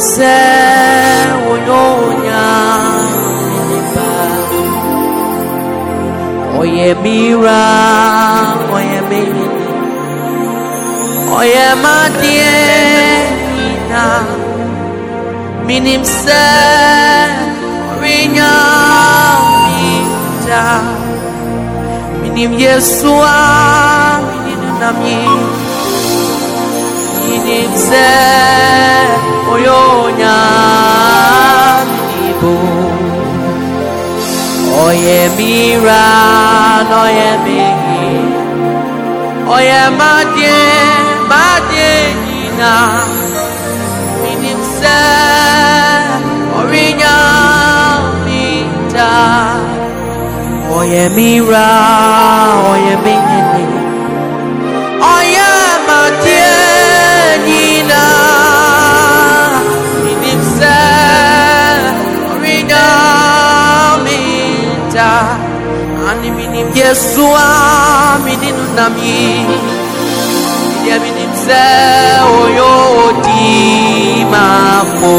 se oyonya oye mira oye baby oye madiena minim se orinya mita minim Yesua minim nami minim se oyonya mibo oye mira oye megi oye madie ina minim se orinya mita oye mira oye megi oye madie ina minim se orinya mita ani minim Yesua minim nami dia minim se oyo di mambo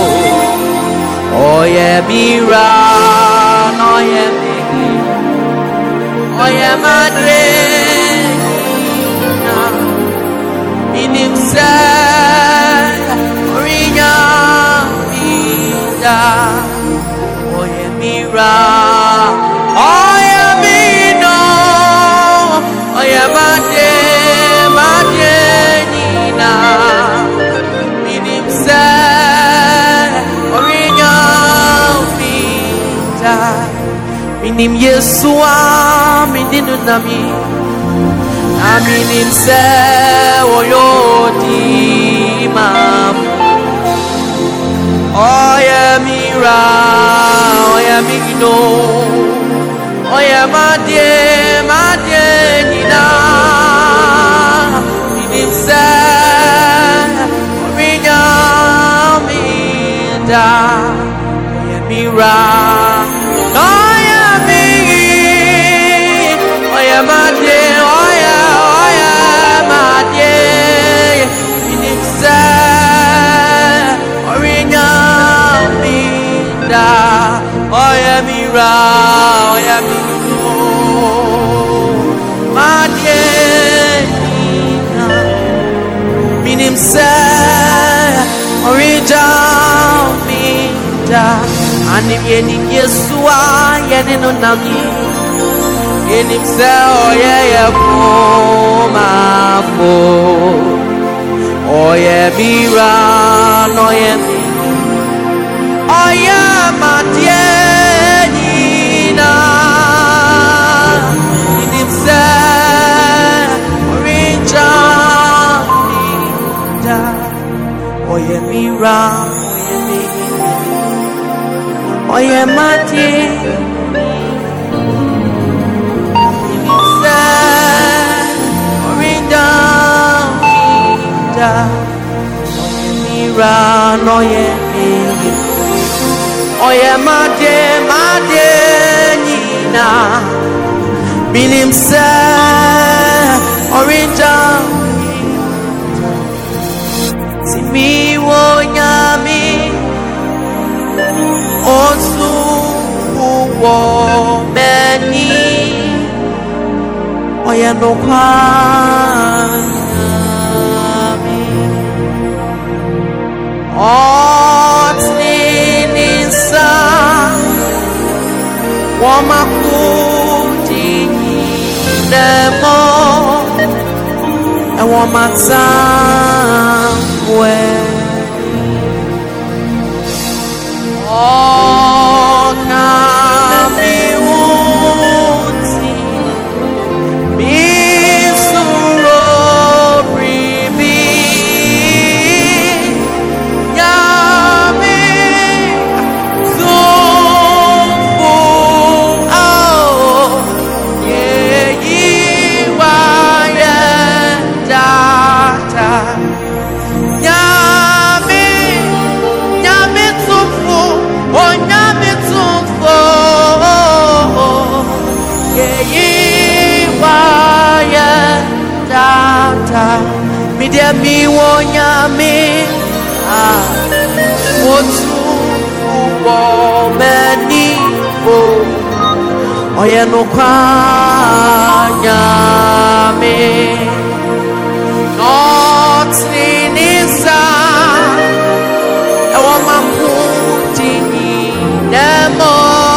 oye mira oye megi oye madre minim se orinya mita oye mira oye mino oye madre nina minim se orinya mita minim Yesua minim nami minim se oyo di mam oye mira oye mino oye madie nina minim se orinya mita oye mira oye migi oye madie oye madie minim se orinya mita oye mira oye mino madie nina minim se orinya mita anim yenim Yesua yenim nami yenim se oye yepoma fo oye mira oye migi oye madie nina minim se orinya mita oye mira oye migi oye madie minim se orinya mita oye mira oye migi oye madie nina minim se orinya si mi wo nyami osu wo meni oye no kwami otninisa wamakudini demo e wamatangwe Yeah. many oh yeah no kwanya me not in inside I want my putini demo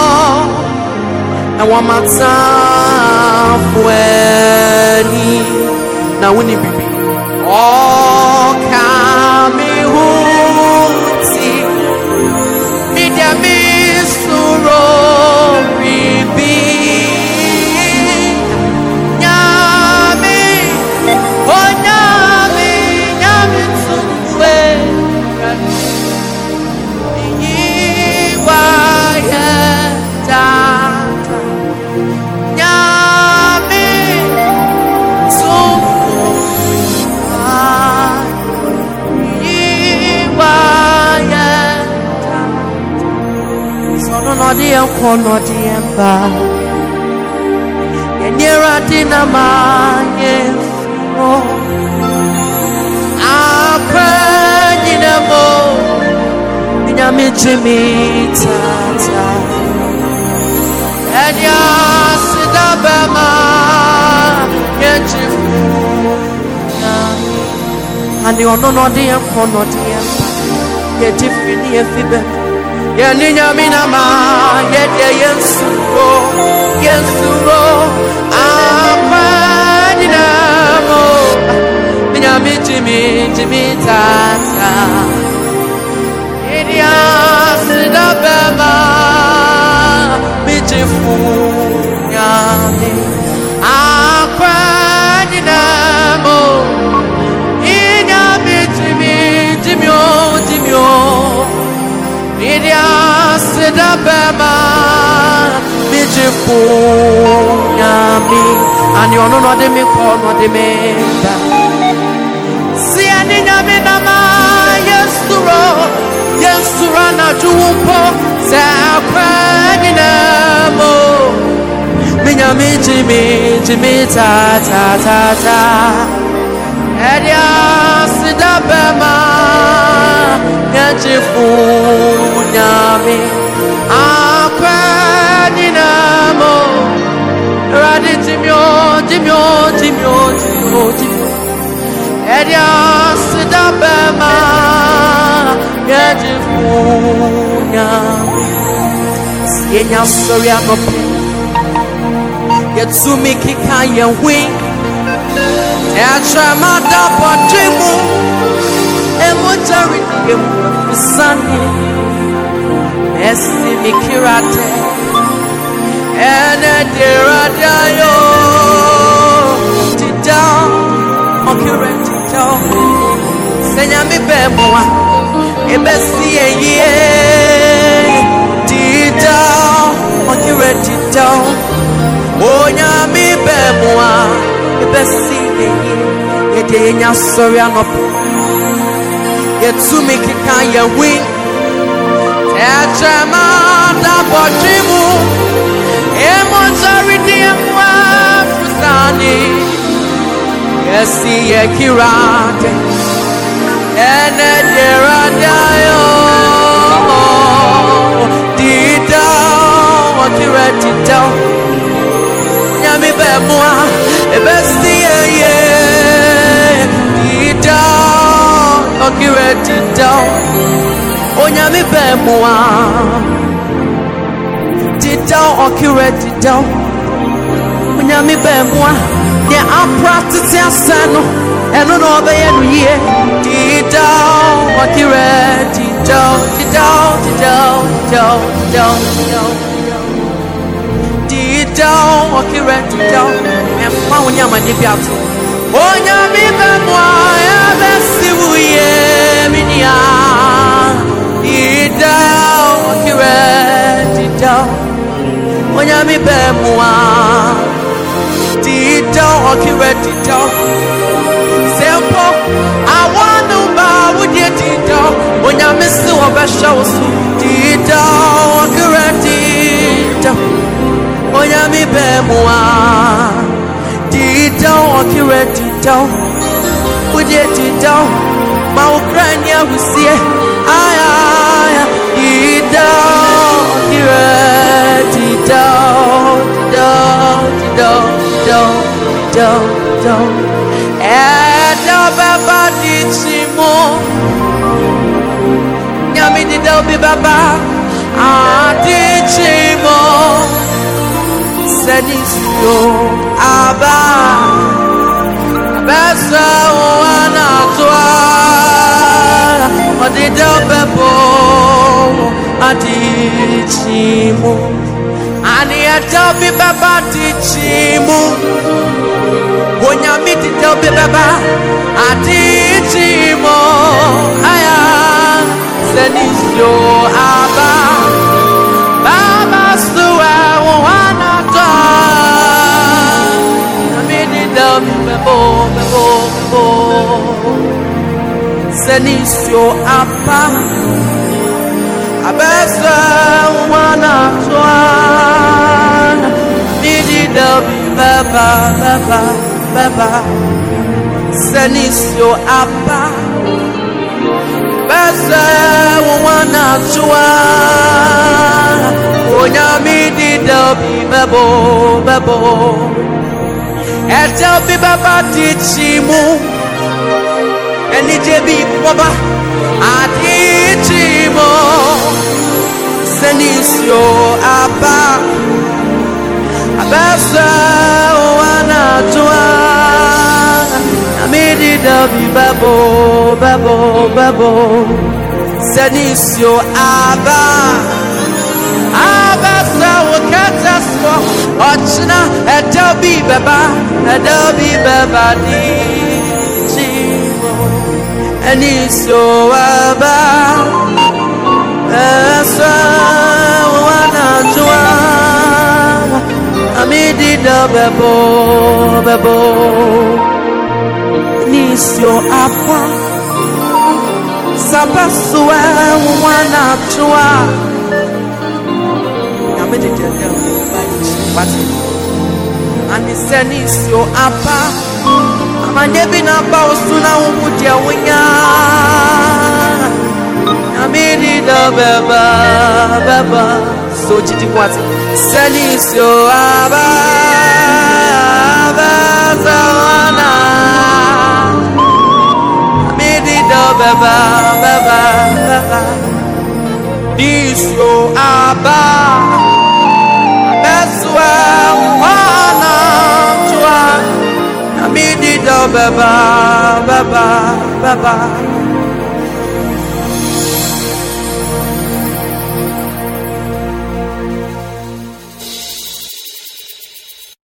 I want my time when now when you be oh kami huti media misuro ribi nyami oh nyami nyami tuwe iwa ya ta nyami no dia kono dia ba yenira dinama yeso akwanyinamo nyame jimi tata enya sidabama yechifu ani ono no dia kono dia ba yedifini efibe yeninya minama yede yensuro amadinamo minyami jimi tata idia sidabema mijifu nyami amadinamo inyami jimio Idia sidabema mijifu nyami ani ono no de mi kono de menda si ani nyami nama yesura na jupo sa kwani namo minyami jimi ta Idia sidabema Yajifu nyami akwaninamo radi timyo edia sidabema yajifu nyami yenya sorry anope yetsumi kika yewi echama podrimu emojaridi emufisani esi mikirate ene deradayo tidao okiretidao senyami bemwa ebesi eye tidao okiretidao onyami bemwa ebesi eye yedenya sorry anope Yetsumi kika yewi Echema da podrimu Emonjaridi emwa fusani Yesi yekirate Ene deradayo Dida wakiretida Nyami bemwa Ebesi yeye Dida Okiretida Onyami bemwa Dida okiretida Onyami bemwa Ye apratiti aseno Eno no obeye nuye Dida okiretida Dida okiretida Emma onyama nibiato Onyami bemwa Ebesiwuye minia Dida okiretida Onyami bemwa Dida okiretida Sempo awanumba wudye dida Onyami siwa besha usu Dida okiretida Onyami bemwa Dida okiretida Wudye dida Ma Ukraine ya husie Aya Baba, Adichimo, Senisio, Abba, Abessa, Anatua, Adido Bebo, Adichimo, Aniatobi Baba, Adichimo, Wonyamiti Tobi Baba, Adichimo, Aya. Senisio Abba Baba Suwa Wanata Amini Dam Bebo Senisio Abba Abasa Wanata Amini Dam Baba Senisio Abba Basa wana chua Onyamidi dobi bebo Etelbi baba tichimu Eni jebi baba Adichimo Senisio Abba Basa wana chua Amidi dobi bebo Senisio Abba Abba sawo kataswo Ochina edobi baba di Chimo Senisio Abba Esa wana jua Amidi do bebo Senisio Abba Sabasua wana chua Yamedi tell what and the Senisio Abba Amanyebi na ba osuna umudia winya Yamedi do beba so chiti what Senisio Abba Sawana Baba Nisio Abba Beswa wana chua Amidi do baba